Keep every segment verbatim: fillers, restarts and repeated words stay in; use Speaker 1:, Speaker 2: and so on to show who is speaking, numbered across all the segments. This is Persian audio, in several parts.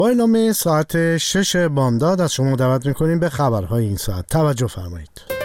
Speaker 1: با اعلام ساعت شش بامداد از شما دعوت میکنیم به خبرهای این ساعت. توجه فرمایید.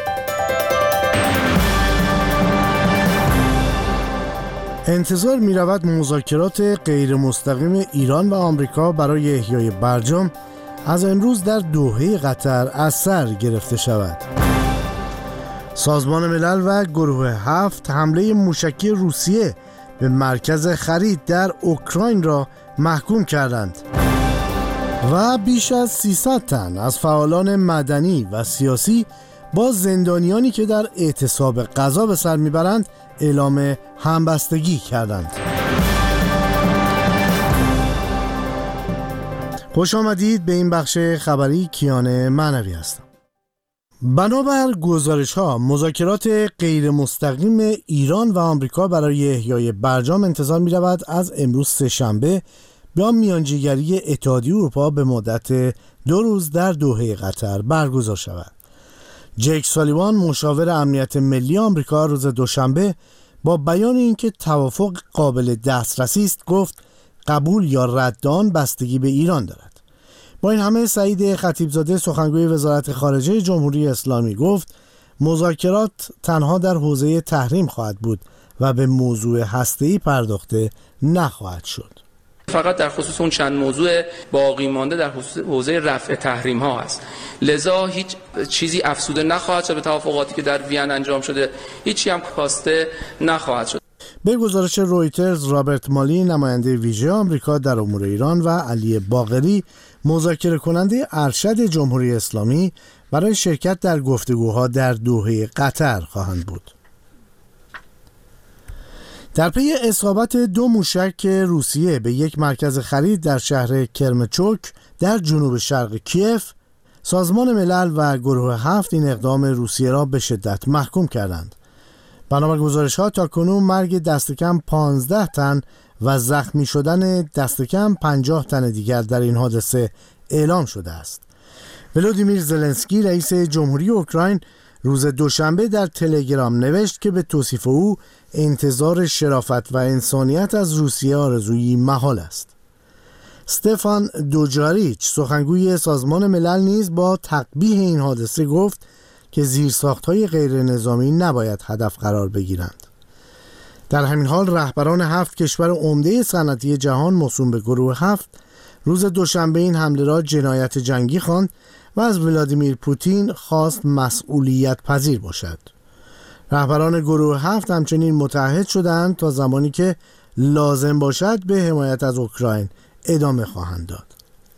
Speaker 1: انتظار میرود مذاکرات غیر مستقیم ایران و آمریکا برای احیای برجام از امروز در دوحه قطر از سر گرفته شود. سازمان ملل و گروه هفت حمله موشکی روسیه به مرکز خرید در اوکراین را محکوم کردند و بیش از سیصد تن از فعالان مدنی و سیاسی با زندانیانی که در اعتصاب غذا به سر میبرند اعلام همبستگی کردند. خوش آمدید به این بخش خبری. کیان معنوی هستم. بنابر گزارش ها مذاکرات غیر مستقیم ایران و آمریکا برای احیای برجام انتظار می رود از امروز سه‌شنبه با میانجیگری اتحادیه اروپا به مدت دو روز در دوحه قطر برگزار شود. جک سالیوان مشاور امنیت ملی آمریکا روز دوشنبه با بیان اینکه توافق قابل دسترسی است گفت قبول یا رد آن بستگی به ایران دارد. با این همه سعید خطیبزاده سخنگوی وزارت خارجه جمهوری اسلامی گفت مذاکرات تنها در حوزه تحریم خواهد بود و به موضوع هسته‌ای پرداخته نخواهد شد.
Speaker 2: فقط در خصوص اون چند موضوع باقی مانده در حوزه رفع تحریم ها است. لذا هیچ چیزی افزوده نخواهد شد به توافقاتی که در وین انجام شده، هیچی هم کاسته نخواهد شد.
Speaker 1: به گزارش رویترز رابرت مالی نماینده ویژه آمریکا در امور ایران و علی باقری مذاکره کننده ارشد جمهوری اسلامی برای شرکت در گفتگوها در دوحه قطر خواهند بود. در پی اصابت دو موشک روسیه به یک مرکز خرید در شهر کرمچوک در جنوب شرق کیف، سازمان ملل و گروه هفت این اقدام روسیه را به شدت محکوم کردند. بنابر گزارش‌ها تاکنون مرگ دست کم پانزده تن و زخمی شدن دست کم پنجاه تن دیگر در این حادثه اعلام شده است. ولودیمیر زلنسکی رئیس جمهوری اوکراین روز دوشنبه در تلگرام نوشت که به توصیف او انتظار شرافت و انسانیت از روسیه آرزویی محال است. استفان دوجاریچ سخنگوی سازمان ملل نیز با تقبیح این حادثه گفت که زیرساخت‌های غیر نظامی نباید هدف قرار بگیرند. در همین حال رهبران هفت کشور عمده صنعتی جهان موسوم به گروه هفت روز دوشنبه این حمله را جنایت جنگی خواند و از ولادیمیر پوتین خواست مسئولیت پذیر باشد. رهبران گروه هفت همچنین متعهد شدند تا زمانی که لازم باشد به حمایت از اوکراین ادامه خواهند داد.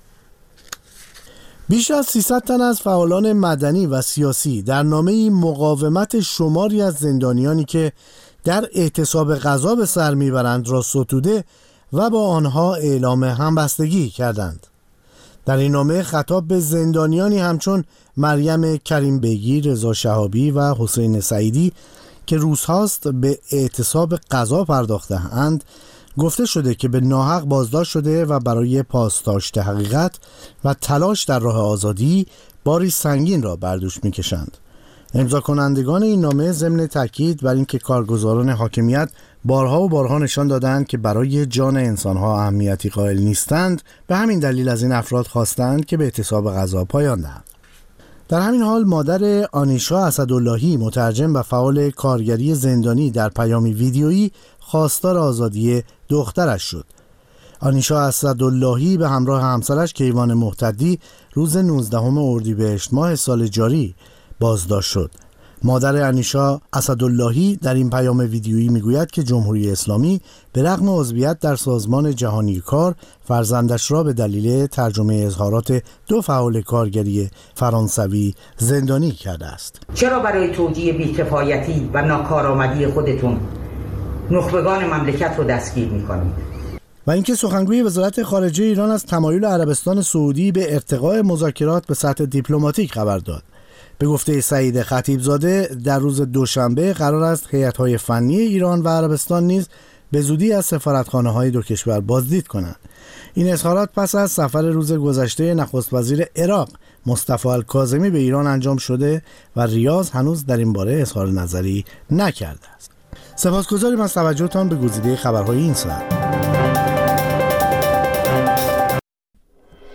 Speaker 1: بیش از سیصد تن از فعالان مدنی و سیاسی در نامه مقاومت شماری از زندانیانی که در اعتصاب غذا به سر میبرند را ستوده و با آنها اعلام همبستگی کردند. در این نامه خطاب به زندانیانی همچون مریم کریم بیگی، رضا شهابی و حسین سعیدی که روزهاست به اعتصاب غذا پرداخته اند گفته شده که به ناحق بازداشت شده و برای پاسداشت حقیقت و تلاش در راه آزادی باری سنگین را بر دوش می‌کشند. امضا کنندگان این نامه ضمن تاکید بر اینکه کارگزاران حاکمیت بارها و بارها نشان دادند که برای جان انسانها اهمیتی قائل نیستند، به همین دلیل از این افراد خواستند که به اعتصاب غذا پایان دهند. در همین حال مادر آنیشا اسداللهی مترجم و فعال کارگری زندانی در پیامی ویدیویی خواستار آزادی دخترش شد. آنیشا اسداللهی به همراه همسرش کیوان محتدی روز نوزدهم اردیبهشت ماه سال جاری بازداشت شد. مادر آنیشا اسداللهی در این پیام ویدیویی میگوید که جمهوری اسلامی به رغم عضویت در سازمان جهانی کار فرزندش را به دلیل ترجمه اظهارات دو فعال کارگری فرانسوی زندانی کرده است.
Speaker 3: چرا برای توجیه بی‌کفایتی و ناکارآمدی خودتون نخبگان مملکت رو دستگیر می‌کنید؟
Speaker 1: و اینکه سخنگوی وزارت خارجه ایران از تمایل عربستان سعودی به ارتقاء مذاکرات به سطح دیپلماتیک خبر داد. به گفته سعید خطیبزاده در روز دوشنبه قرار است هیئت‌های فنی ایران و عربستان نیز به زودی از سفارتخانه‌های دو کشور بازدید کنند. این اظهارات پس از سفر روز گذشته نخست وزیر عراق مصطفی الکاظمی به ایران انجام شده و ریاض هنوز در این باره اظهار نظری نکرده است. سپاسگزاریم از توجهتان به گزیده خبرهای این ساعت.